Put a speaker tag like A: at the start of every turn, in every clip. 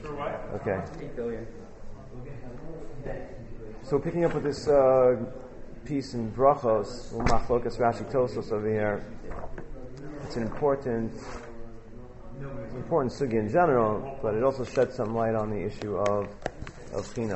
A: Okay. So picking up with this piece in Brachos, Machlokas Rashi Tosos over here, it's an important sugya in general, but it also sheds some light on the issue of China.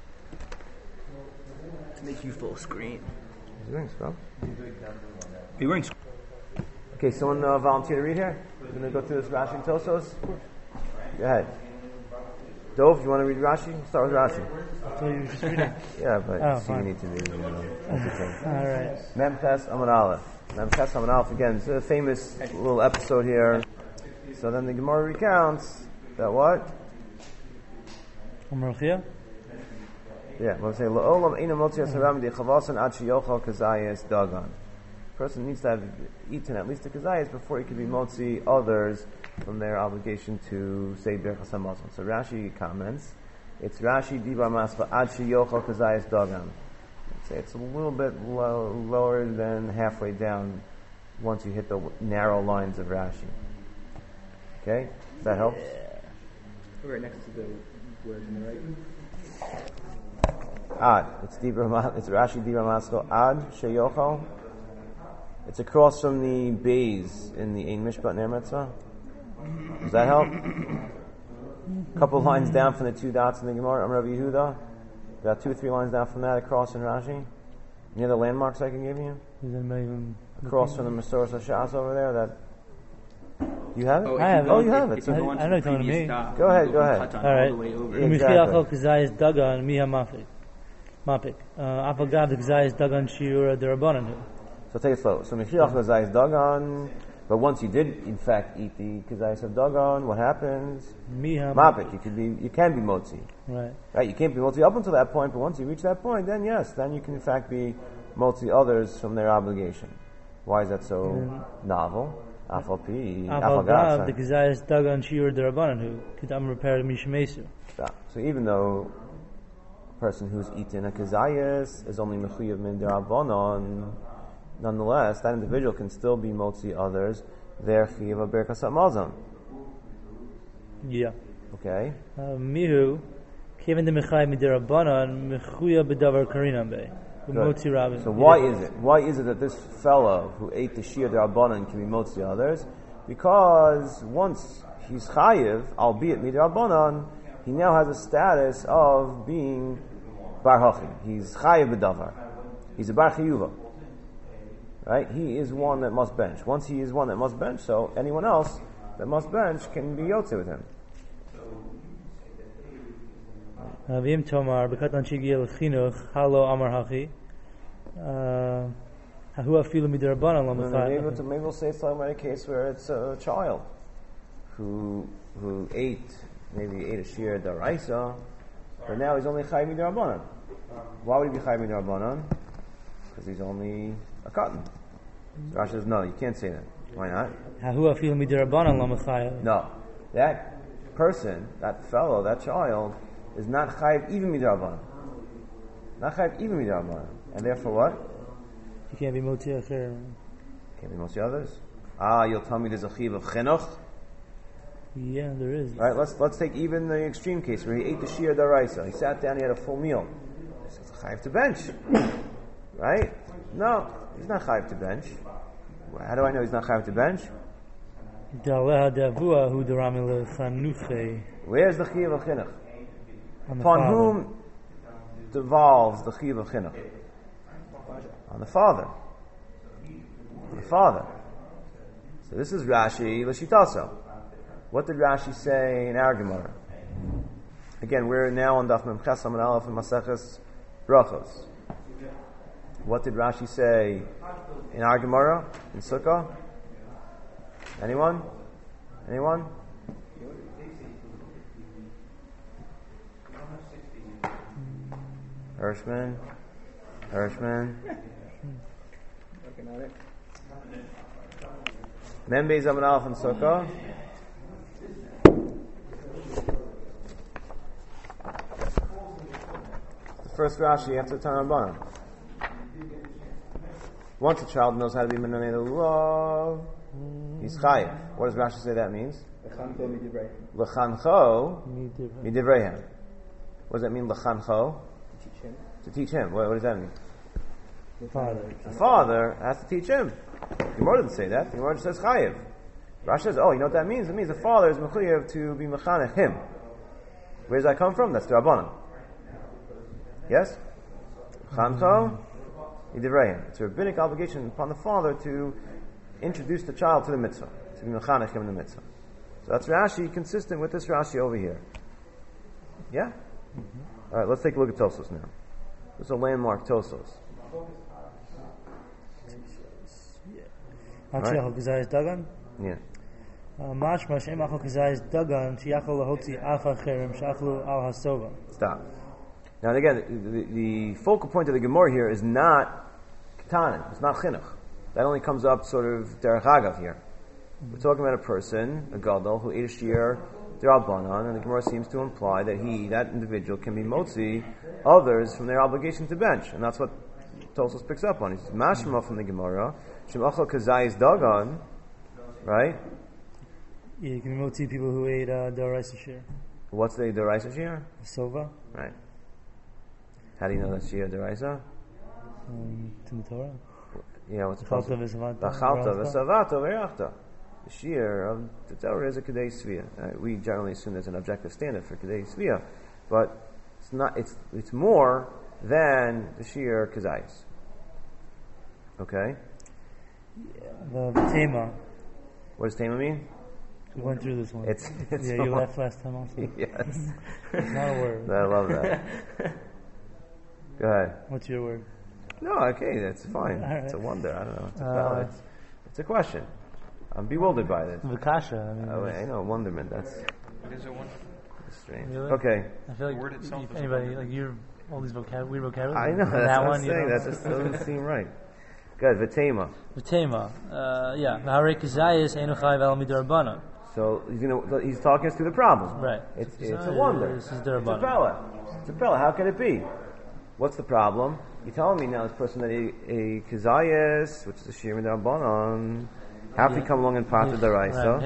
B: Make you full screen.
A: He's wearing scrubs.
B: Are you wearing scrubs?
A: Okay, someone volunteer to read here? We're going to go through this Rashi and Tosos. Go ahead. Dov, you want to read Rashi? Start with Rashi.
C: So you were just reading?
A: Yeah, but so
C: fine.
A: you need to read.
C: All right.
A: Memches Amud Aleph. Memches Amud Aleph, again, it's a famous little episode here. So then the Gemara recounts that what?
C: Umrachia?
A: Yeah, we'll say, La'olam eina motzi asaram di chavasan ad sheyochal kazayas dagan. Person needs to have eaten at least a kazayas before he can be motzi others from their obligation to say Birchas HaMazon. So Rashi comments, it's Rashi Dibar Masva Ad Sheyochal Kazayas Dagan. It's a little bit lower than halfway down once you hit the narrow lines of Rashi. Okay? Does that help?
B: Yeah. Right next to the word in the right.
A: Ad. It's Rashi Dibar Masva Ad Sheyochal. It's across from the bays in the Ein Mishpat Ner Mitzvah. Does that help? A couple lines down from the two dots in the Gemara, Amar Rabbi Yehuda. About 2 or 3 lines down from that, across in Rashi. Any other landmarks I can give you? Across from the Masoros HaShas over there. That you have it?
C: I have it.
A: Oh, you have it.
C: I know you're talking to me.
A: Go ahead.
C: All right. Michiachol Kazayas Dagan Miha Mapik. Apagav Kazayas Dagan Shiura Derabanan.
A: So take it slow. So Mechiach Kazayas Dagan, but once you did in fact eat the Kazayas of Dagan, what happens? Mapik. You can be motzi.
C: Right.
A: You can't be motzi up until that point, but once you reach that point, then yes, then you can in fact be motzi others from their obligation. Why is that so novel? Afalpi.
C: Apagav the Kazayas Dagan Shiura Derabanan. Kedam repaired Mishmesu.
A: So even though a person who's eaten a Kazayas is only mechuyev min derabanan, nonetheless, that individual can still be motzi others. Their chiyuv of Birkas HaMazon.
C: Yeah.
A: Okay.
C: Mihu, Kevin the Mechai Midirabanan, Mechuya Bedavar Karinam Bay. Motzi Rabin.
A: So why is it? Why is it that this fellow who ate the Shir Derabanan can be motzi others? Because once he's chayiv, albeit Midirabanan, he now has a status of being bar hachi. He's chayiv bedavar. He's a bar chiyuva. Right? He is one that must bench. Once he is one that must bench, so anyone else that must bench can be yotze with him.
C: Vim Tomar, Bekatan Chigil Chinuch, Halo Amar Hachi. Hahu Afilu Midirabanan Lamachai.
A: Maybe we'll say it's talking about a case where it's a child who ate a shir daraisa, but now he's only chayv midirabanan. Why would he be chayv midirabanan? Because he's only a cotton. So Rashi says, no, you can't say that. Why not? No. That person, that fellow, that child, is not chayiv even midirabanan. Not chayiv even midirabanan. And therefore what?
C: He can't be motzi acher.
A: Can't be motzi others. You'll tell me there's a chiv of chinuch?
C: Yeah, there is.
A: Right, let's take even the extreme case where he ate the shir daraisa. He sat down, he had a full meal. He's chayiv to bench. Right? No, he's not chayiv to bench. How do I know he's not chayiv to bench? Where's the chiyuv of chinuch? Upon whom devolves the chiyuv of chinuch? On the father. On the father. So this is Rashi l'shitaso. What did Rashi say in our Gemara? Again, we're now on Daf Memches Amud Aleph in Maseches Brachos. What did Rashi say in our Gemara in Sukkah? Anyone? Hirschman. Membeis Amud Aleph in Sukkah. The first Rashi after Tanabana. Once a child knows how to be Menanei Lulav, he's chayiv. What does Rashi say that means? L'chancho midivreihem. What does that mean, l'chancho? To teach him. What does that mean?
C: The father.
A: The father has to teach him. The Gemara doesn't say that. The Gemara just says chayiv. Rashi says, oh, you know what that means? It means the father is mechuyev to be mechanech him. Where does that come from? That's the Rabbanan. Yes? Chancho midivreihem. It's a rabbinic obligation upon the father to introduce the child to the mitzvah, to be mechanech him in the mitzvah. So that's Rashi, consistent with this Rashi over here. Yeah? Mm-hmm. All right, let's take a look at Tosos now. This is a landmark Tosos. Yeah. Stop. Now again, the focal point of the Gemara here is not Ketanin, it's not Chinuch. That only comes up sort of derech agav here. We're talking about a person, a gadol, who ate a shear d'Rabbanan, and the Gemara seems to imply that that individual, can be motzi others from their obligation to bench, and that's what Tosos picks up on. He says, mashma from the Gemara, shem achal kazayis dagan, right?
C: Yeah, you can be motzi people who ate d'oraisa shear.
A: What's the d'oraisa shear?
C: Sova.
A: Right. How do you know that's shear d'oraisa?
C: To the Torah.
A: Yeah, what's it called? The shear of the Torah is a Kedei Svia. We generally assume there's an objective standard for Kedei Svia, but it's not. It's more than the shear Kazayis. Okay.
C: The Tema.
A: What does Tema mean?
C: We went through this one.
A: It's
C: yeah, you left last time also.
A: Yes.
C: It's not a word.
A: I love that. Go ahead.
C: What's your word?
A: No, okay, that's fine. Right. It's a wonder. I don't know. It's a question. I'm bewildered by this.
C: Vikasha.
A: I know, wonderment. It
D: is a wonderment.
A: It's strange.
C: Really?
A: Okay.
C: I feel like
D: the word itself
C: anybody, like you're all these weird vocabulary.
A: I know, that's what I'm saying. That just doesn't seem right. Good, Vitema.
C: Yeah.
A: So he's talking us through the problem.
C: Right.
A: It's a wonder.
C: This is
A: It's a prela. How can it be? What's the problem? You're telling me now this person that a kazayas, which is a shir mid'Rabbanan, how can he come along and pater d'oraisa?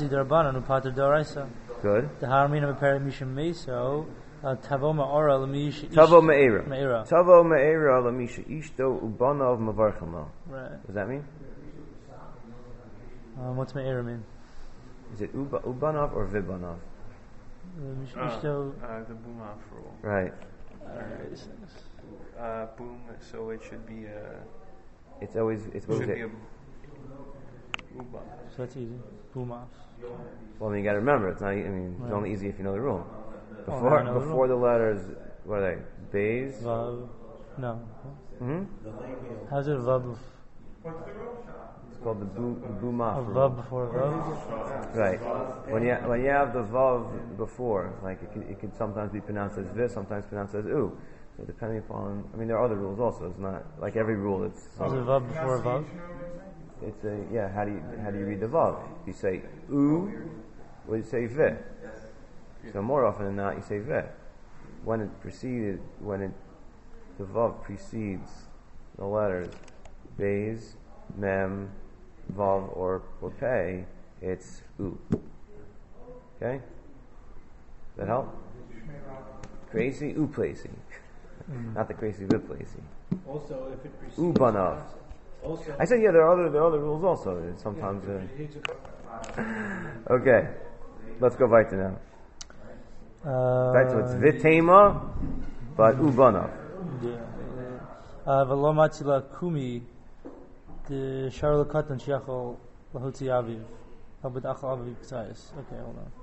A: Good.
C: The harmina b'peret mishum meso tavo ma'ora l'mish.
A: Tavo me'era. Tavo me'era l'mish ishto ubanov mavarchamo.
C: Right.
A: What does that mean?
C: What's me'era mean?
A: Is it ubanov or vibanov?
C: Ishto.
D: The Bumaf rule.
A: Right.
D: Boom. So it should be a.
A: It's always. It's what
D: should
A: is
D: be
A: it?
D: a Uba.
C: So that's easy. Bumaf.
A: Well, you got to remember, it's not. I mean, it's only easy if you know the rule. Before the letters, what are they? Bays.
C: Vav. No.
A: Mm-hmm.
C: How's it vav?
A: It's called the bumaf.
C: Vav before vav.
A: Right. When you have the vav before, like it could sometimes be pronounced as vis, sometimes pronounced as u. So depending upon, there are other rules also. It's not like every rule. It's.
C: Is it vav before vav?
A: It's How do you read the vav? You say u, or you say ve. So more often than not, you say ve. When the vav precedes the letters beis, mem, vav, or pei, it's u. Okay? Does that help? Crazy, u placey. Not the crazy ve placey.
B: Also, if it precedes
A: U banav. I said there are other rules also. Sometimes. Okay, let's go weiter now. Right, so it's vitema, but ubanav.
C: V'lo matzila kumi the sharla katan shiachol lahotzi aviv habit achal aviv k'tzayis. Okay, hold on.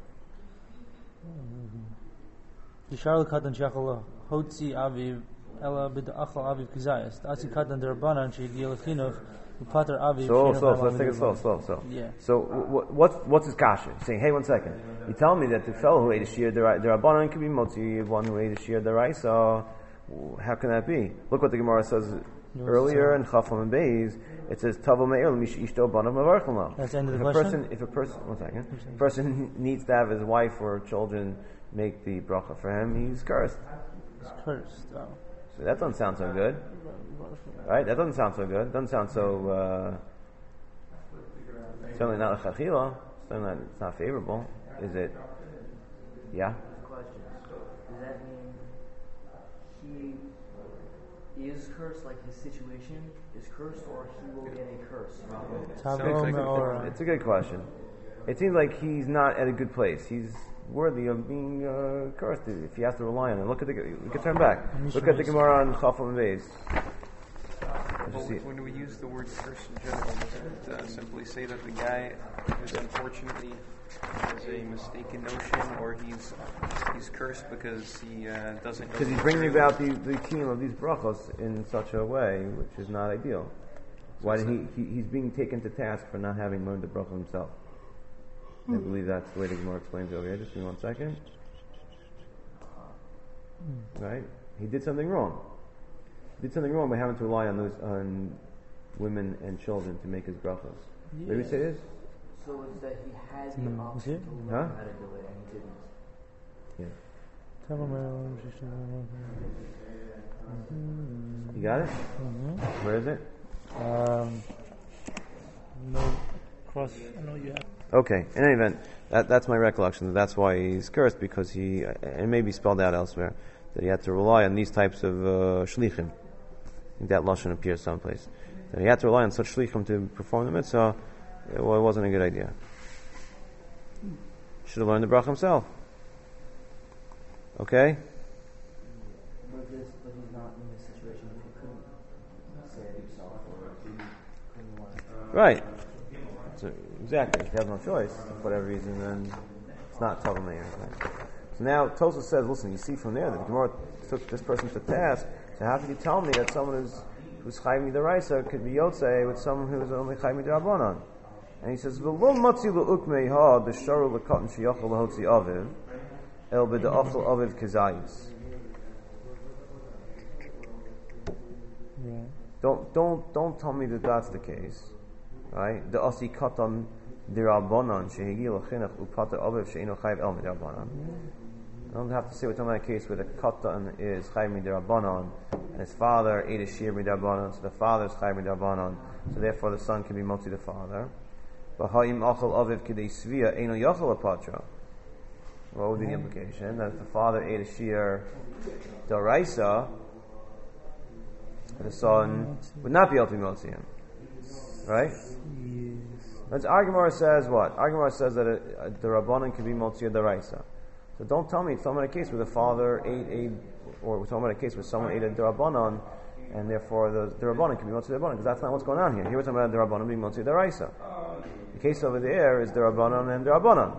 C: The sharla katan shiachol lahotzi aviv ela bid achal aviv k'tzayis. The atzi katan derbanan she'giel chinuch upater aviv.
A: So let's take it slow.
C: Yeah.
A: So what's his kasha? He's saying, hey, 1 second. You tell me that the fellow who ate a shear derabanan could be motzi, one who ate a shear deraisa. How can that be? Look what the Gemara says earlier in Chafam and Beis. It says Tavo Me'er L'mish Ishto Banav Mavarchama.
C: That's the end of the question.
A: If a person needs to have his wife or children make the bracha for him, he's cursed.
C: He's cursed. Oh.
A: So that doesn't sound so good, right? That doesn't sound so good. Doesn't sound so. Certainly not a chachila. saying that it's not favorable. Is it? Yeah.
E: Question. Does that mean he is cursed, like his situation is cursed, or he will get a curse?
C: Tavrom or
A: It's a good question. It seems like he's not at a good place. He's worthy of being cursed if he has to rely on it. Look at we can turn back. Look at the Gemara on Chafam Beis.
D: Well, when we use the word curse in general, does it simply say that the guy is unfortunately has a mistaken notion, or he's cursed because he doesn't know?
A: Because he's bringing about the kiyum of these brachos in such a way which is not ideal. Why did he's being taken to task for not having learned the bracha himself? I believe that's the way the Gemara explains it over here. Just give me 1 second. Right? He did something wrong. He did something wrong by having to rely on women and children to make his brachos.
C: Yeah.
A: Maybe say this?
E: So it's that he had the option to learn
A: Huh?
E: how to do it, and he didn't.
A: Yeah.
C: Tavrom.
A: You got it? Where is it?
C: No cross. No, you have.
A: Okay. In any event, that's my recollection. That's why he's cursed, because it may be spelled out elsewhere, that he had to rely on these types of shlichim. I think that lashon appears someplace. That he had to rely on such shlichim to perform the mitzvah. It wasn't a good idea. Should have learned the bracha himself. Okay?
E: But he's not in a situation where he couldn't say it himself, or he couldn't learn.
A: Right. So, exactly. If you have no choice, for whatever reason, then it's not Tavrom Meir. So now Tosfos says, listen, you see from there that the Gemara took this person to task. So how could you tell me that someone who's chayv midaraisa could be yotzei with someone who's only chayv midarabanan? And he says, "V'lo matzi le'ukmei ha b'sharu le'katan sheyachol lehotzi aviv el b'da'achol aviv kezayis."
C: Right.
A: Don't tell me that that's the case, right? The asi katan dirabanan shehigi l'chinach upata aviv she'ino chayv el midarabanan. I don't have to say we're talking about a case where the katan is chayv midarabanan and his father ate a shir midarabanan, so the father is chayv midarabanan, so therefore the son can be motzi the father. But ha'im achal aviv kidei svia eino yachal apatra. What would be the implication? That if the father ate a shir daraisa, the son would not be able to be motzi him, right? Yes. Our Gemara says what? Our Gemara says that the rabbanon can be motzi daraisa. So don't tell me it's talking about a case where the father ate or we're talking about a case where someone ate a darabanan, and therefore the darabanan can be motzi darabanan, because that's not what's going on here. Here we're talking about darabanan being motzi daraisa. The case over there is darabanan and darabanan.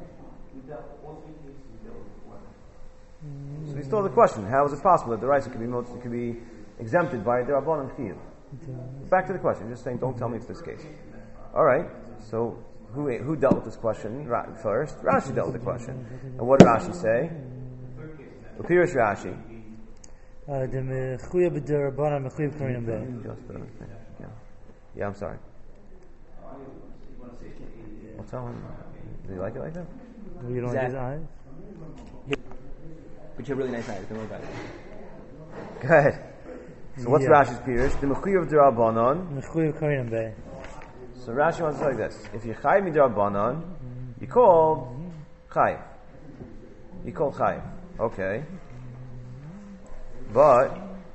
A: So we still have the question: how is it possible that the daraisa could be exempted by a darabanan chiyuv? Back to the question. Just saying, don't tell me it's this case. All right. So who dealt with this question first? Rashi dealt with the question. And what did Rashi say? Upirish Rashi.
C: The mechuyev b'derabanan mechuyev karinam beh.
A: Yeah, I'm sorry. What's that one? Do you like it like that?
C: You don't like his eyes?
B: But you have really nice eyes. Don't worry about it.
A: Go ahead. So what's Rashi's Pirish? The mechuyev derabanan.
C: Mechuyev karinam beh.
A: So Rashi wants to say like this: if you're chayiv midarabanan, you call chayiv. You call chayiv. Okay. But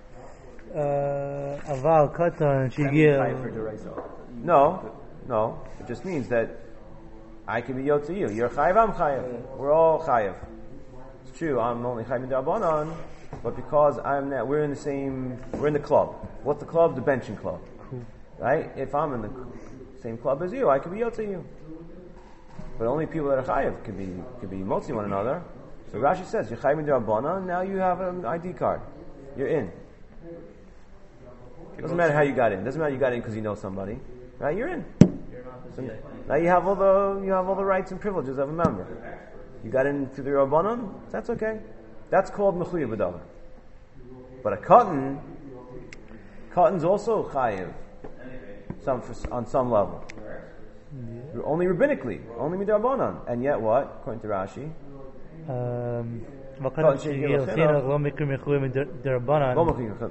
C: aval katan shigil.
A: no. It just means that I can be yot to you. You're chayiv, I'm chayiv. We're all chayiv. It's true. I'm only chayiv midarabanan, but because we're in the club. What's the club? The benching club. Right? If I'm in the same club as you, I could be yot to you. But only people that are chayiv could be motzi one another. So Rashi says, you're chayiv midarabanan, now you have an ID card. You're in. Doesn't matter how you got in. Doesn't matter you got in because you know somebody. Right? You're in. So now you have all the rights and privileges of a member. You got in through the rabbanon. That's okay. That's called mechuyev b'davar. But a cotton's also chayiv. On some level. Only rabbinically, only midrabanan, and yet what? According to Rashi,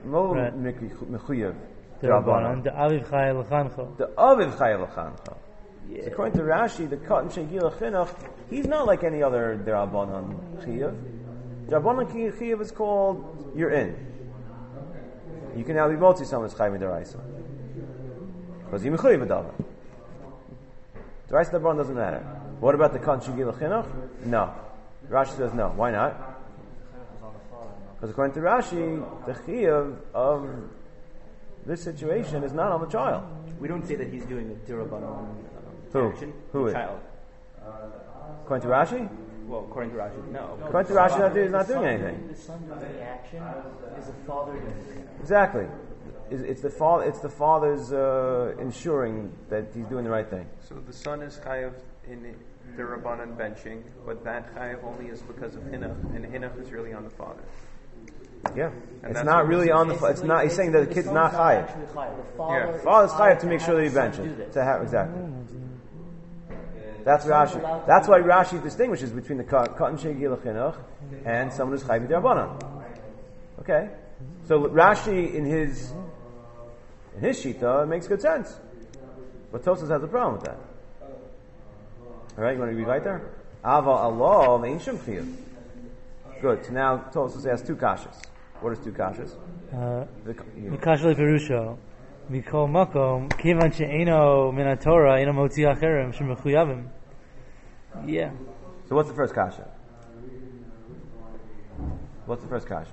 A: the aviv chayav l'chancha. So according to Rashi, the katan shegila chinuch, he's not like any other derabanan chiyuv. Derabanan chiyuv is called you're in. You can now be motzi someone's chayv midaraisa because you mechuyev b'davar. The rest of the doesn't matter. What about the katan shegila chinuch? No. Rashi says no. Why not? Because according to Rashi, the chiyuv of this situation is not on the child.
B: We don't say that he's doing a derabanan action.
A: Who is?
B: Child.
A: According to Rashi?
B: Well, according to Rashi, no.
A: According to Rashi, he's not doing anything.
E: The son doing the action is the father doing it.
A: Exactly. It's the father. It's the father's ensuring that he's doing the right thing.
D: So the son is chayav in the Rabbanan benching, but that chayav only is because of hinuch, and hinuch is really on the father.
A: Yeah,
D: And
A: it's
D: that's
A: not
D: what
A: really on the. It's not. He's saying that the kid's not chayav.
E: The
A: Father's chayav to make sure that he
E: has the son
A: benches.
E: do this.
A: To have exactly. That's Rashi. That's why Rashi distinguishes between the katan shegila chinuch and someone who's chayav d'Rabbanan. Okay, so Rashi in his shita makes good sense, but Tosas has a problem with that. All right, you want to read right there? Ava Allah ain't shum chiyuv. Good. So now Tosas has two kashas. What is two kashas?
C: Mikash leperusha, mikol makom, kivan she'eno min haTorah, eno motzi acherem shemechuyavim. Yeah.
A: So what's the first kasha? What's the first kasha?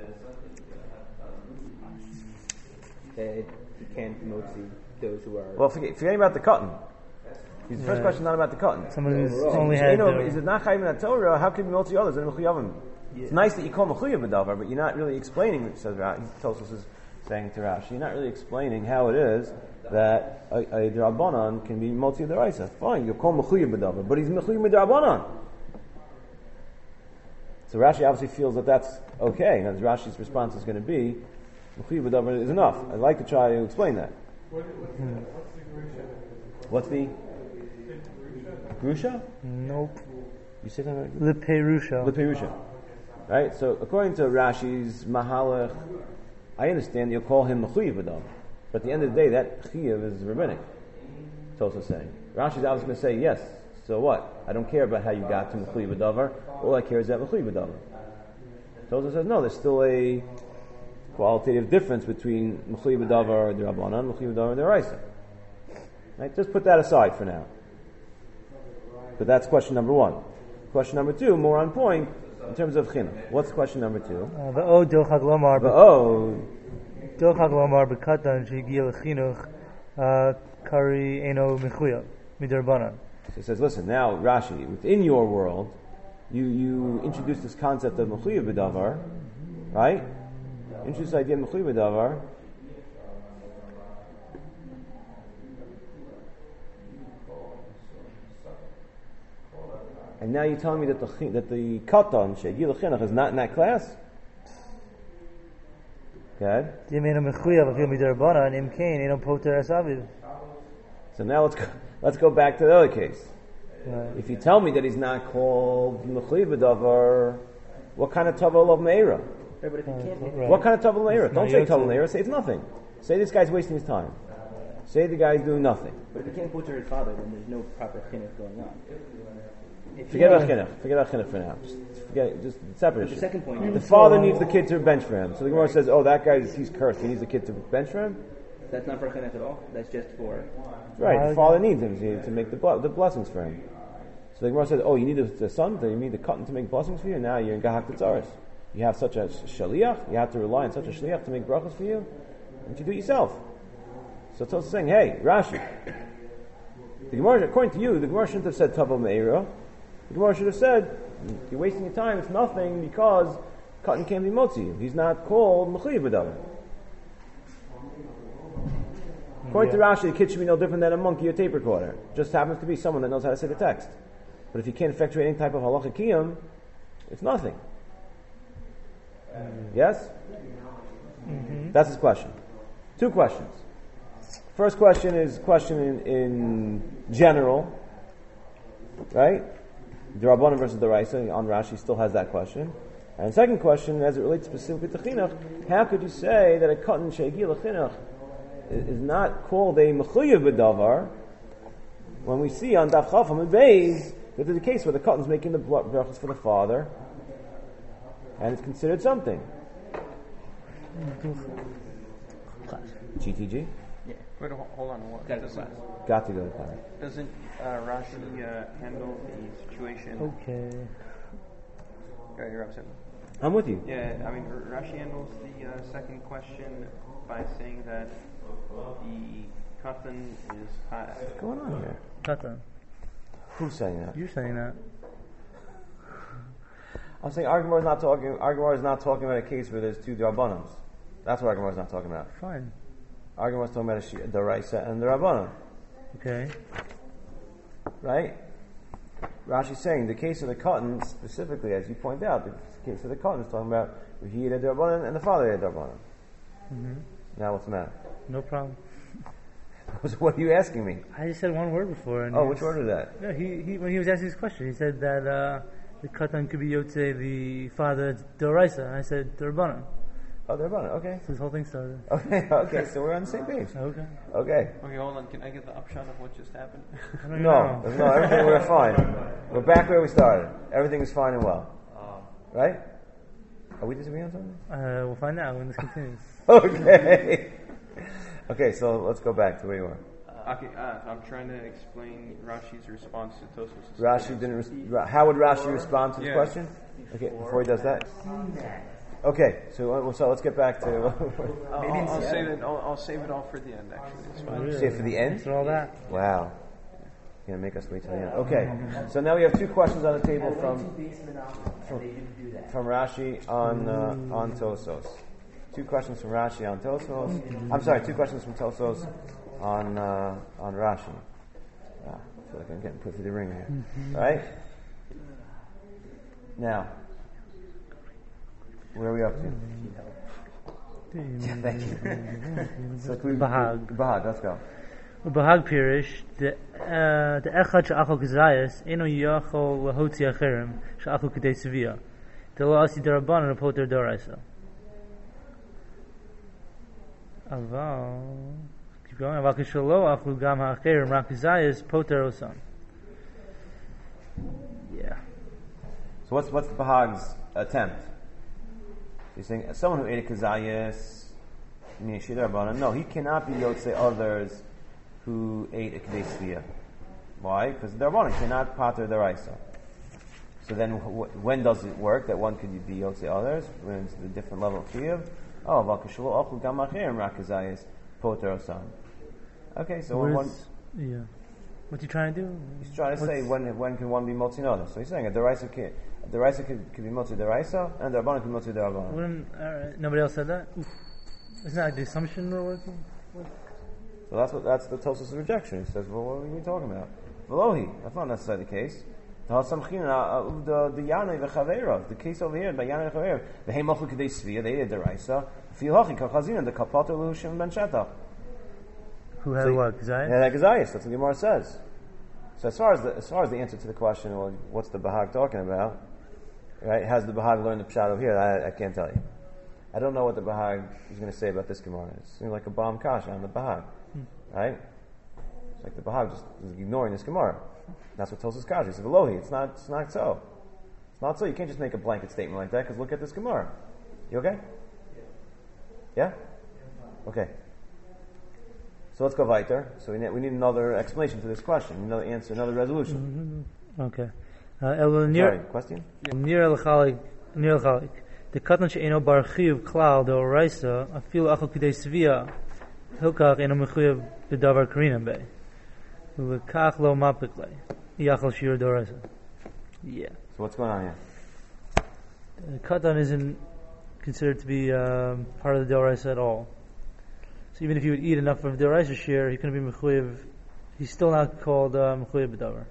B: That he can't motzi those who are.
A: Well, forgetting about the cotton. The first question is not about the cotton.
C: Someone who's only had.
A: Is it not chayv in Torah? How can you multi others and mechuyavim? It's nice that you call mechuyav b'davar, but you're not really explaining. Says Tosfos is saying to Rashi, you're not really explaining how it is that a drabanan can be multi deraisa. Fine, you call mechuyav b'davar, but he's mechuyav b'drabanan. So Rashi obviously feels that that's okay. And Rashi's response is going to be mechuyav b'davar is enough. I'd like to try to explain that. What's the Grusha?
C: Nope.
A: You said that right?
C: Leperusha.
A: Leperusha. Right? So according to Rashi's Mahalach, I understand you'll call him Mechuyev b'davar. But at the end of the day, that Chiyev is rabbinic. Tosa saying. Rashi's obviously going to say, yes, so what? I don't care about how you got to Mechuyev b'davar. All I care is that Mechuyev b'davar. Tosa says, no, there's still a qualitative difference between Mechuyev b'davar d'Rabbanan, Mechuyev b'davar d'Oraisa. Right? Just put that aside for now. But that's question number one. Question number two, more on point, in terms of chinuch. What's question number two?
C: V'o dilchag lomar.
A: V'o
C: Dilchag lomar b'katan she'giel chinuch kari eno mechuyav midarbanan.
A: So it says, listen, now Rashi, within your world, you introduce this concept of mechuyav b'davar, right? Introduce the idea of mechuyav b'davar. And now you're telling me that the katan she'gil chinuch is not in that class? Okay.
C: So
A: now let's go back to the other case. If you tell me that he's not called mechuyev b'davar, what kind of tavel of meira? What kind of tavel meira? Don't say tavel meira. Say it's nothing. Say this guy's wasting his time. Say the guy's doing nothing.
B: But if he can't quote to his father, then there's no proper chinuch going on.
A: Forget about chinuch for now. Just separate issue.
B: The second point.
A: The father needs the kid to bench for him. So the Gemara says, "Oh, that guy he's cursed. He needs the kid to bench for him."
B: That's not for chinuch at all. That's just for.
A: Right. The father needs him to make the blessings for him. So the Gemara says, "Oh, you need the son. You need the cotton to make blessings for you. Now you're in Gahak Tetzaris. You have such a shaliach. You have to rely on such a shaliach to make brachas for you, and you do it yourself." So Tosfos is saying, "Hey, Rashi, the Gemara, according to you, the Gemara shouldn't have said Tavel Me'ira. The Gemara should have said, you're wasting your time, it's nothing, because cotton can't be motzi. He's not called mechuyev b'davar. According to Rashi, the kid should be no different than a monkey or tape recorder. Just happens to be someone that knows how to say the text. But if you can't effectuate any type of halacha kiyum, it's nothing. Yes? Mm-hmm. That's his question. Two questions. First question is question in general, right? The Rabbanan versus the Raisa on Rashi still has that question. And second question, as it relates specifically to chinuch, how could you say that a katan she'gil chinuch is not called a mechuyev b'davar when we see on Daf Chafam and Beis that there's a case where the cotton's making the brachas for the father, and it's considered something. GTG?
B: Yeah.
D: Wait, hold on. What?
B: Got to class.
A: Got to go to class.
D: Doesn't Rashi handle the situation?
C: Okay.
D: Go ahead, you're upset.
A: I'm with you.
D: Yeah, I mean, Rashi handles the second question by saying that the katan is high.
A: What's going on here?
C: Katan.
A: Who's saying that?
C: You're saying that.
A: I'm saying Argamar is not talking about a case where there's two Rabbanans. That's what Argamar is not talking about.
C: Fine.
A: Argamar is talking about the Raisa and the Rabbanan.
C: Okay.
A: Right? Rashi's saying the case of the cotton, specifically, as you point out, the case of the cotton is talking about he had the Rabbanan and the father had the Rabbanan.
C: Mm-hmm.
A: Now what's the matter?
C: No problem.
A: So what are you asking me?
C: I just said one word before. And
A: Which word is that?
C: No, he when he was asking this question, he said that the katan could be Yotze, the father Doraisa. And I said Durbanan.
A: Oh, the Rabbanan. Okay.
C: So this whole thing started.
A: Okay. So we're on the same page.
C: Okay.
A: Okay.
D: Okay, hold on. Can I get the upshot of what just happened?
C: I don't
A: No,
C: know.
A: everything we're fine. We're back where we started. Everything is fine and well. Right? Are we disagreeing on something?
C: We'll find out when this continues.
A: Okay. Okay, so let's go back to where you were.
D: Okay, I'm trying to explain Rashi's response to Tosfos.
A: Rashi didn't. How would Rashi respond to the
D: Yeah.
A: question? Okay, before he does that. Okay, so let's get back to.
D: I'll save it all for the end. Actually, it's fine.
C: Really?
A: Save for the end?
C: After all that?
A: Wow. You're gonna make us wait till the end. Okay, so now we have two questions on the table from Rashi on Tosos. Two questions from Rashi on Tosos. I'm sorry, two questions from Tosos on Rashi. I feel like I'm getting put through the ringer here. Right? Now, where are we up to? Yeah, thank you. So Bahag, let's go.
C: Bahag Pirish, the Echad Sha'achol Kizayas, Eno Yachol Lahotzi Acherem, Sha'achol Kedei Sevilla, the Lo Asi Daraban and Poter Doraisa. Aval, keep going, Aval Kishalo, Achlu Gam HaAcherem, Rak Kizayas, Poter Osan. Yeah.
A: So what's the Bahag's attempt? So he's saying someone who ate a kazayas, no, he cannot be yotze others who ate a kedei. Why? Because the Rabbanan cannot pater the raisa. So then, when does it work that one could be yotze others? When it's a different level of chiyuv. Oh, v'kashlo ochlu gam acherim rakazayas poter osan. Okay, so when one.
C: Yeah. What's he trying to do?
A: He's trying to say when can one be motzi another. So he's saying a deraisa could be motzi deraisa, and the Rabbanan could be motzi derabanan.
C: Nobody else said that? Isn't that the assumption we're working with?
A: So that's the Tosfos rejection. He says, well, what are we talking about? Velohi. That's not necessarily the case. The Yanei v'Chavera. The case over here, the Yanei v'Chavera. The Heimachlu Kedei Svia. They did deraisa. Filachi kachazina the kapato l'hushim ben shetach.
C: Who had what? Kazayas?
A: Yeah, that Kazayas. That's what the Gemara says. So as far as the answer to the question, well, what's the Bahag talking about? Right? Has the Bahag learned the pshat over here? I can't tell you. I don't know what the Bahag is going to say about this Gemara. It seems like a bomb kasha on the Bahag. Right? It's like the Bahag just is ignoring this Gemara. That's what Tosfos kasha. He says, Velohi, it's not so. It's not so. You can't just make a blanket statement like that because look at this Gemara. You okay? Yeah? Okay. So let's go weiter. So we need another explanation for this question, another answer, another resolution.
C: Okay.
A: Sorry, question?
C: Nir al-Khalik. The katan she'eno bar chiyuv klal the oraisa afil achol kidei svia hilkach eno mechuyev b'davar karinam bei u'lekach lo mapik lei yachol shir doraisa. Yeah.
A: So what's going on here?
C: The katan isn't considered to be part of the doraisa at all. So even if you would eat enough of the doraisa share, he couldn't be mechuyev. He's still not called mechuyev b'davar.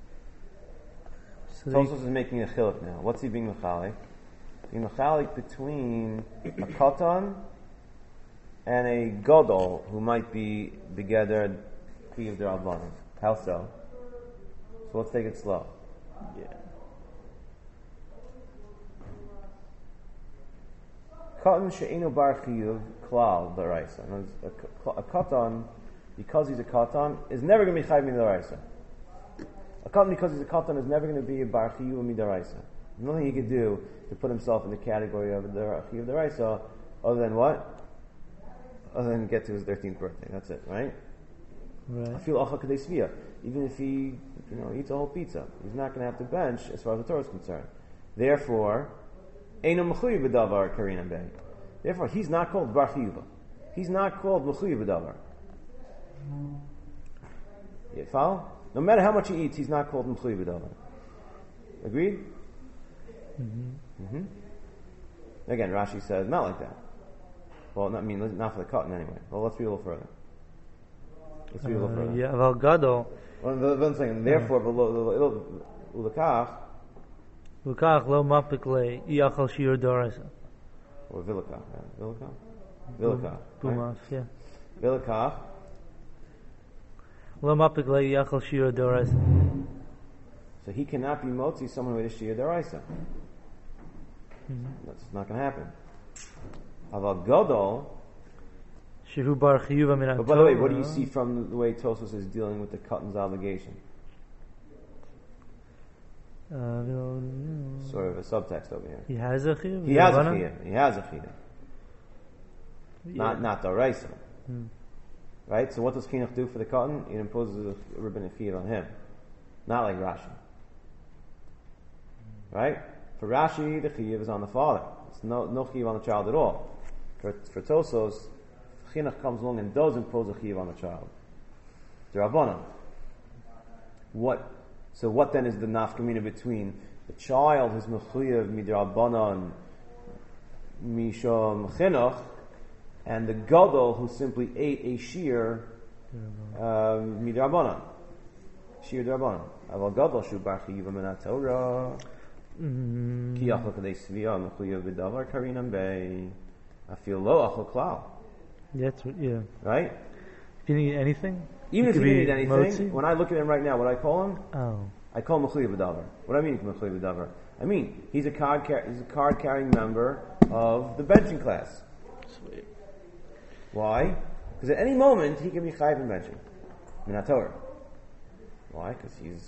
C: So
A: Tosfos is making a chiluk now. What's he being mechalik? Being mechalik between a katan and a gadol who might be begathered chiyuv d'Rabbanan. How so? So let's take it slow.
C: yeah.
A: Katan she'enu bar chiyuv klal d'Oraisa. A katan, because he's a katan, is never going to be chayv min d'Oraisa. katan, because he's a katan, is never going to be a bar chiyuv midaraisa. There's nothing he could do to put himself in the category of the chiyuv daraisa, other than what? Other than get to his 13th birthday. That's it, right?
C: Right.
A: I feel achal kadei svia. Even if he, eats a whole pizza, he's not going to have to bench as far as the Torah is concerned. Therefore, eino mechuyev b'davar karinam bei. Therefore, he's not called bar chiyuva. He's not called mechuyev b'davar. You follow? No matter how much he eats, he's not called mechuyev b'davar. Agreed? Mm-hmm. Again, Rashi says not like that. Well, not for the cotton anyway. Well, let's read a little further.
C: Yeah, well, gadol.
A: One second. Therefore, ulakach.
C: Lukach lo mapik le iachal shiur doraisa.
A: Or vilakach. Vilakach.
C: Bumaf, yeah.
A: Vilakach.
C: Lo mapik le iachal shiur doraisa.
A: So he cannot be motzi someone with a shiur doraisa. That's not going to happen. Aval gadol.
C: Shehu bar chiyuva min.
A: But by the way, what do you see from the way Tosfos is dealing with the Katan's obligation? Sort of a subtext over here.
C: He has a chiyuv.
A: He has a chiyuv. Not the raisa. Right? So what does Chinuch do for the Katan? It imposes a rabbinic chiyuv on him. Not like Rashi. Right? For Rashi, the chiyuv is on the father. It's no chiyuv on the child at all. For Tosfos, Chinuch comes along and does impose a chiyuv on the child. The Rabbanan. So what then is the nafkamina between the child who's mechuyev midrabanan mishom chinuch and the gadol who simply ate a shear midrabanan, shear drabanan? Aval gadol shu bar chiyuv min Torah ki achol kadei svia mechuyev b'davar karinam bei afil lo achol klal.
C: Yeah.
A: Right?
C: If you need anything?
A: Even if you need anything,
C: motzi?
A: when I look at him right now, what I call him?
C: Oh.
A: I call him mechuyev b'davar. What do I mean mechuyev b'davar? I mean he's a card carrying member of the benching class.
C: Sweet.
A: Why? Because at any moment he can be chayiv in benching. Minat Torah. Why? Because he's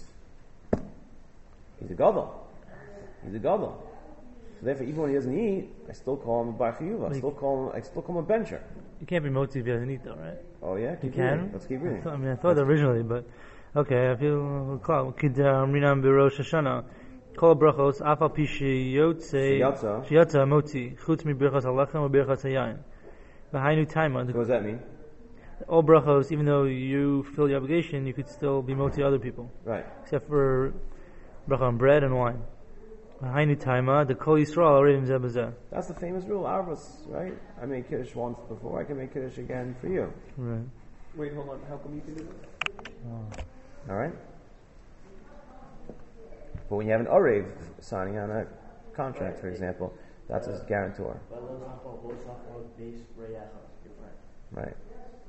A: a gadol. He's a gadol. So therefore, even when he doesn't eat, I still call him a bar chiyuva. I still call him a bencher.
C: You can't be motzi if he doesn't eat, though, right?
A: Oh yeah,
C: You
A: keep
C: can.
A: reading. Let's keep reading.
C: I thought originally, but okay. I feel cloud. Kidam rinam birosh Hashanah. Kol brachos afal pishi yotze shiyatza motzi chutz mi birchas halachem or birchas hayayin. V'hainu taima.
A: What does that mean?
C: All brachos, even though you fulfill the obligation, you could still be motzi other people,
A: Right.
C: except for bracha on bread and wine. V'hainu taima. The kol Yisrael areim zeh b'zeh.
A: That's the famous rule, Arvus, right? I made Kiddush once before, I can make Kiddush again for you.
C: Right.
D: Wait, hold on. How come you can do that?
A: Alright? But when you have an Arev signing on a contract, for example, that's his guarantor. Right.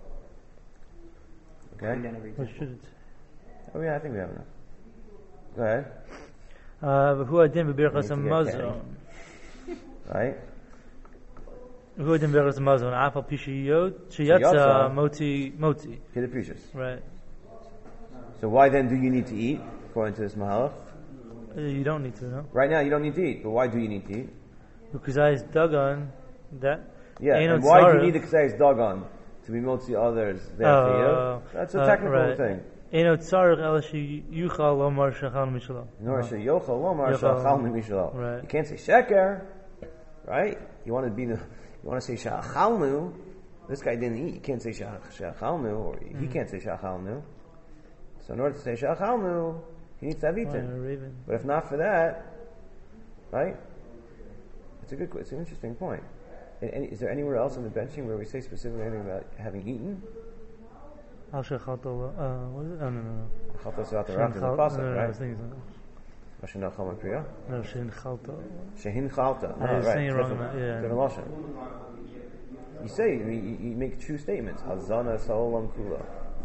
A: Okay?
C: What should it?
A: Oh yeah, I think we have enough. Go ahead.
C: Who adin b'birchas
A: You need to get
C: hamazon?
A: Right?
C: Who adin b'birchas hamazon? Afal pishiyot sheyatza moti.
A: Get the precious.
C: Right.
A: So why then do you need to eat, according to this Mahalach?
C: You don't need to, no?
A: Right now you don't need to eat, but why do you need to eat?
C: Because I dug on that.
A: Yeah,
C: Ain't
A: and
C: no
A: why do
C: tzara.
A: you need to say Dagon? To be motzi others there for you? That's a technical
C: right.
A: thing.
C: Eno tzarech el yuchal lomar shechal mishalo.
A: Nor sheyochal lomar shachal mishalo.
C: Right.
A: You can't say sheker, right? You want to say shachalnu. This guy didn't eat. You can't say shachalnu, or he can't say shachalnu. So in order to say shachalnu, he needs to have eaten. But if not for that, right? It's an interesting point. Is there anywhere else in the benching where we say specifically anything about having eaten?
C: Al shechalto. What is it? Oh, no.
A: Chalto se'at ha'rak is a pasuk, right?
C: No,
A: Mashenach Chama Priya?
C: No, shehin chalto.
A: Shehin Chalta.
C: I was saying it wrong. Yeah.
A: Different lashon. You say, you make true statements. Hazana Sa'olam Kula.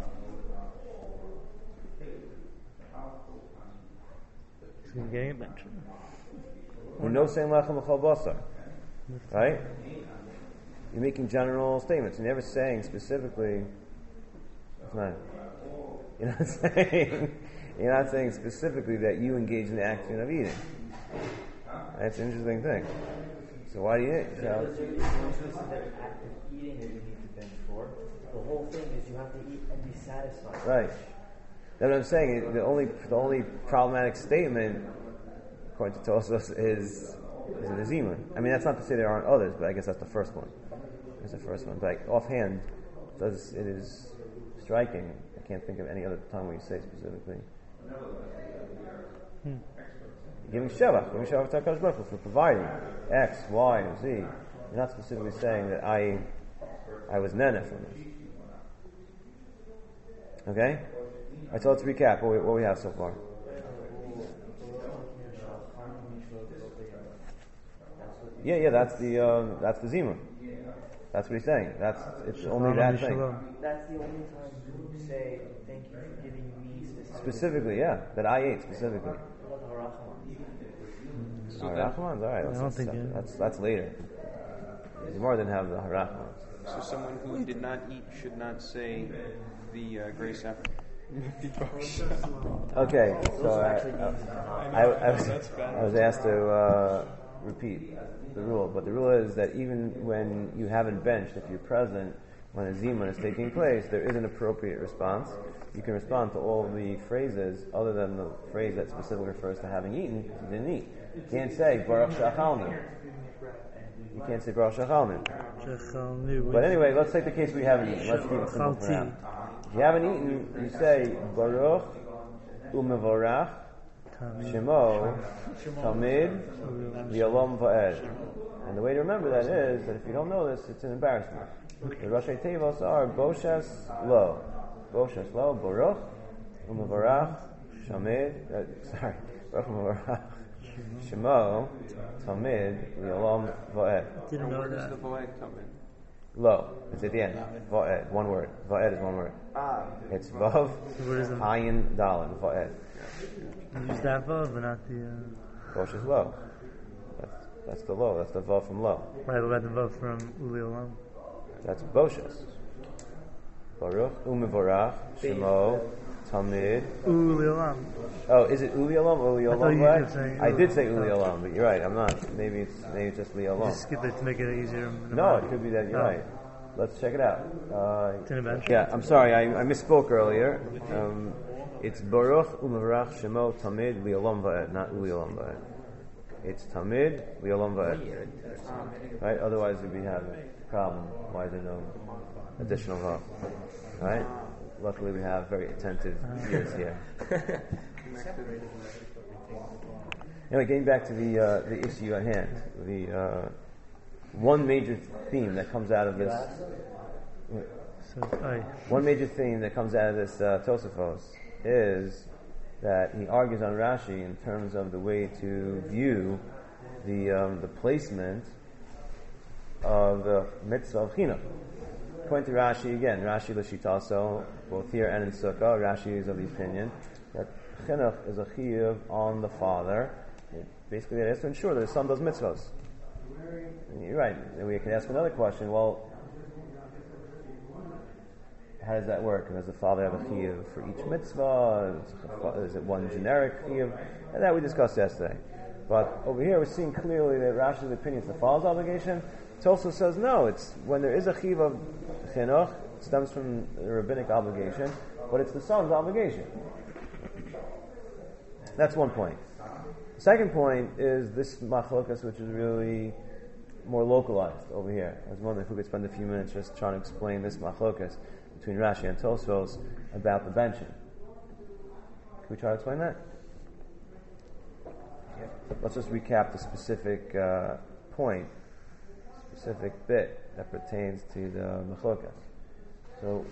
C: He's getting it back.
A: We know saying Lechem L'chol Basar. Right? You're making general statements. You're never saying specifically. It's not. You're not saying. You're not saying specifically that you engage in the action of eating. That's an interesting thing. So why do you eat?
E: Because there is no specific act of eating that you need to bench for. The whole thing is you have to eat and be satisfied.
A: Right. That's what I'm saying. The only problematic statement, according to Tosfos, is the Zimun. I mean, that's not to say there aren't others, but I guess that's the first one. It's the first one. But like, offhand, it is striking. I can't think of any other time where you say specifically. Giving Shevach to HaKadosh Baruch Hu for providing X, Y, and Z. You're not specifically saying that I was nene from this. Okay? Alright, so let's recap what we have so far. Yeah, that's the Zimun. That's what he's saying. It's only that thing.
E: That's the only time you say thank you for giving me
A: specifically, yeah, that I ate specifically.
E: What about the
A: Harachmans, all right.
C: I don't think
A: that's later. The Gemara didn't have the Harachmans.
D: So someone who did not eat should not say the grace after.
A: Okay, so I was asked to repeat the rule, but the rule is that even when you haven't benched, if you're present when a zimun is taking place, there is an appropriate response. You can respond to all the phrases other than the phrase that specifically refers to having eaten. You didn't eat. You can't say Baruch Shachalnu. You can't say Baruch Shachalnu. But anyway, let's take the case we haven't eaten. Let's keep it simple for now. If you haven't eaten, you say Baruch Umevorach Shemo Tamid Yalom Va'ed. And the way to remember that is that if you don't know this, it's an embarrassment. The Rashi Tevos are Boshes Lo. Boshes Lo, Baruch Umevorach Shamid, Baruch Umevorach Shemo Tamid Yalom Va'ed.
C: Didn't know
D: Where does
C: that.
D: the Voed come in?
A: Lo. It's at the end. Va'ed. One word. Va'ed is one word. It's Vav,
C: What is it?
A: Ayin, Dalin. Va'ed.
C: You use that vav, but not the.
A: Bosh is Lo. That's the Lo. That's the Vav from Lo.
C: Right, what about the vav from Uli Olam?
A: That's Boshes. Baruch, Umevorach, Shemo, Tamid.
C: Uli Olam.
A: Oh, is it Uli Olam or Uli
C: I thought
A: Olam?
C: you
A: Right?
C: kept saying
A: I
C: Uli.
A: did say Uli Olam, but you're right. I'm not. Maybe it's just Li Olam.
C: Just skip it to make it easier.
A: No, it could be that you're
C: Oh.
A: right. Let's check it out.
C: It's in a bench.
A: Yeah, I'm sorry, I misspoke earlier. It's Baruch Umevorach Shemo Tamid Li'olam Va'ed, not U'Olam Va'ed. It's Tamid Li'olam Va'ed. Right? Otherwise we'd have a problem. Why is there no additional Vav? Right? Luckily we have very attentive ears here. Anyway, getting back to the issue at hand. The one major theme that comes out of this. One major theme that comes out of this Tosafos is that he argues on Rashi in terms of the way to view the placement of the mitzvah of chinuch. According to Rashi again, Rashi L'shitaso, both here and in Sukkah, Rashi is of the opinion that chinuch is a chiyuv on the father. Basically, that is to ensure that his son does mitzvahs. And you're right. And we can ask another question. Well, how does that work? And does the father have a chiyuv for each mitzvah? Is it one generic chiyuv? And that we discussed yesterday. But over here, we're seeing clearly that Rashi's opinion is the father's obligation. Tosfos says no. It's when there is a chiyuv of chinuch, it stems from the rabbinic obligation, but it's the son's obligation. That's one point. The second point is this machlokas, which is really more localized over here. I was wondering if we could spend a few minutes just trying to explain this machlokas between Rashi and Tosfos about the benching. Can we try to explain that? Yeah. Let's just recap the specific point, specific bit that pertains to the machlokas. So,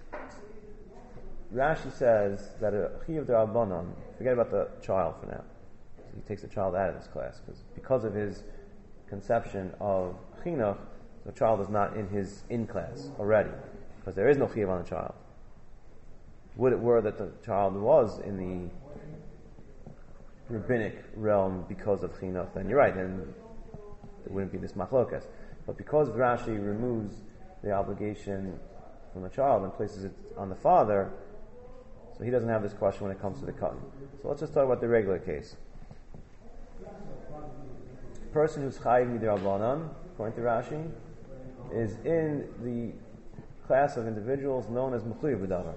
A: Rashi says that a chiyuv d'Rabbanan, forget about the child for now. So he takes the child out of this class because of his conception of chinuch, the child is not in class already, because there is no chiyuv on the child. Would it were that the child was in the rabbinic realm because of chinuch, then you're right, then it wouldn't be this machlokas. But because Rashi removes the obligation from the child and places it on the father, So he doesn't have this question when it comes to the cotton. So let's just talk about the regular case. The person who's chayiv midrabanan, according to Rashi, is in the class of individuals known as mechuyev b'davar.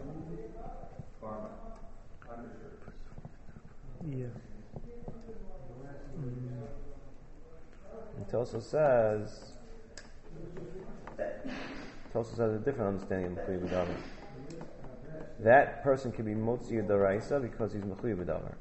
C: Yeah.
A: And Tosos says a different understanding of mechuyev b'davar. That person can be motzi d'oraisa because he's mechuyev b'davar.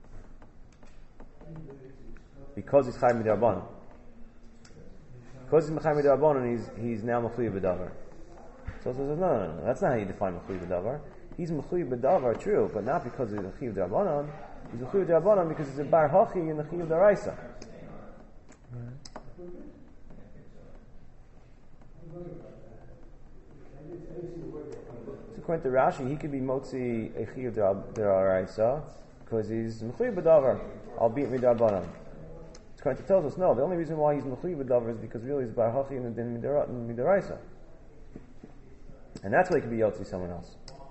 A: Because he's chayiv midrabanan. Because he's chayiv midrabanan, he's now mechuyev b'davar. So it says, no, that's not how you define mechuyev b'davar. He's mechuyev b'davar, true, but not because he's mechuyev d'rabanan. He's mechuyev d'rabanan because he's a bar hachi in the chiyuv d'oraisa. According to Rashi, he could be motzi a chiyuv d'oraisa because he's mechuyev b'davar, albeit midrabanan. According to tells us, no, the only reason why he's mechuyev b'davar is because really he's bar hachi in the din midoraisa. And that's why he could be yotzi someone else.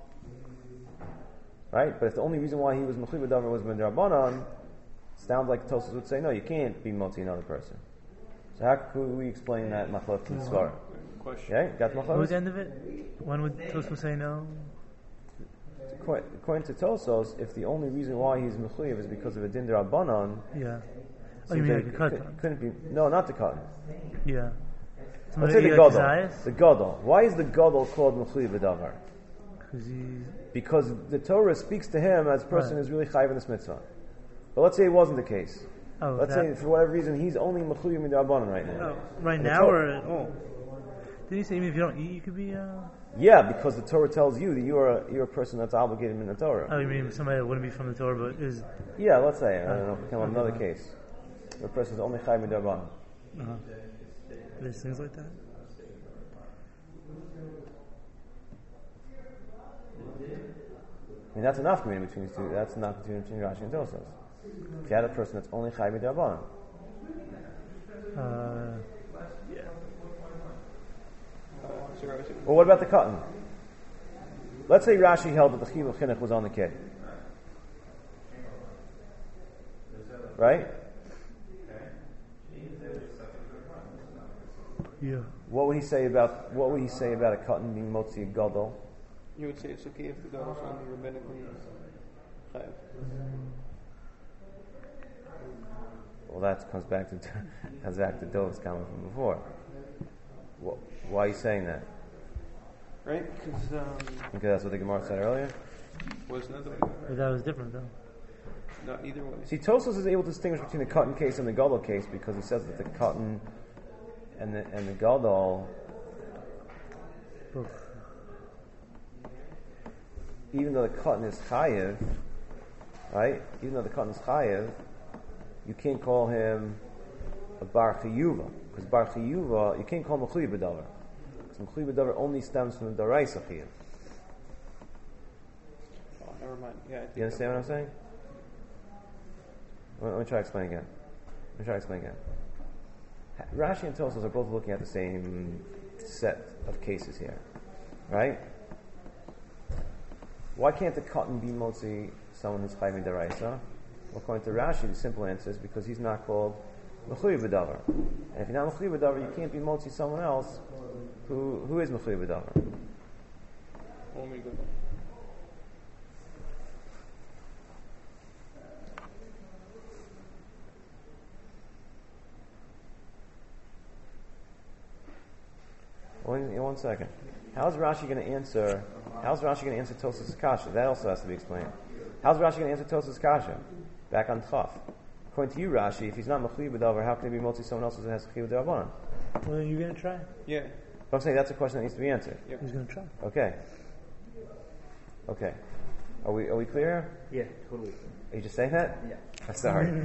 A: Right? But if the only reason why he was mechuyev b'davar was midrabanan, sounds like Tosfos would say, no, you can't be motzi another person. So how could we explain that machlok in Svara? Yeah, got machlok?
C: What was the end of it? When would Tosfos say no?
A: According to Tosos, if the only reason why he's mechuyev is because of a din d'rabanan,
C: Yeah. Oh, you mean like the cotton?
A: Couldn't be. No, not the cotton.
C: Yeah.
A: Let's say the gadol. The gadol. Why is the gadol called mechuyev b'davar? Because the Torah speaks to him as a person who's really chayiv in this mitzvah. But let's say it wasn't the case.
C: Oh,
A: let's say for whatever reason he's only mechuyev midrabanan right now.
C: Oh, right now or at all? Did he say even if you don't eat, you could be?
A: Yeah, because the Torah tells you that you're a person that's obligated in the Torah.
C: Oh, you mean somebody that wouldn't be from the Torah, but is?
A: Yeah, let's say I don't know. Become another case. The person is only chayiv midrabanan.
C: There's things like that.
A: I mean, that's enough community between these two. That's enough between Rashi and Tosos. If you had a person that's only chayiv midrabanan.
C: Yeah.
A: Well, what about the cotton? Let's say Rashi held that the chiyuv of chinuch was on the kid. Right?
C: Yeah.
A: What would he say about a cotton being motzi gadol?
D: You would say it's okay if the gadol is only rabbinically chayav.
A: Well, that comes back to Dov's comment from before. Why are you saying that?
D: Right?
A: Because that's what the Gemara said earlier.
D: Was another way.
C: But that was different though.
D: Not either way.
A: See, Tosos is able to distinguish between the cotton case and the gadol case because he says that the cotton and the gadol, even though the cotton is chayiv, right? Even though the cotton is chayiv, you can't call him a bar chiyuva because bar chiyuva you can't call him mechuyev b'davar because mechuyev b'davar only stems from the d'oraisa chiyuv.
D: Oh, never mind. Yeah.
A: You understand what I'm saying? Let me try to explain again. Rashi and Tosos are both looking at the same set of cases here, right? Why can't the cotton be motzi someone who's chayiv d'oraisa? Well, according to Rashi, the simple answer is because he's not called mechuyev b'davar. And if you're not mechuyev b'davar, you can't be motzi someone else who is mechuyev b'davar.
D: Only good.
A: In 1 second. How's Rashi going to answer Tosos' kasha? That also has to be explained. How's Rashi going to answer Tosos' kasha? Back on Chaf. According to you, Rashi, if he's not mechuyev b'davar, how can he be motzi someone else who has chiyuv d'rabanan?
C: Well, you're going to try?
D: Yeah.
A: But I'm saying that's a question that needs to be answered.
D: Yep.
C: He's going to try.
A: Okay. Are we clear?
B: Yeah, totally.
A: Are you just saying that?
B: Yeah.
A: Sorry.